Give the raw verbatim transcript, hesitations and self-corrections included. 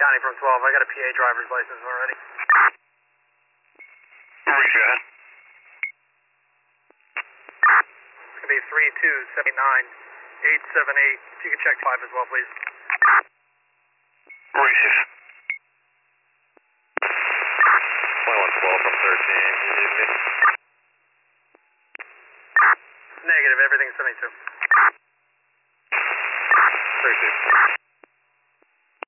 County from twelve, I got a P A driver's license already. Roger. It's going to be three two seven nine eight seven eight. If you could check five as well, please. Roger. twenty-one twelve from thirteen, you need me? Negative, everything's seventy-two. Appreciate it.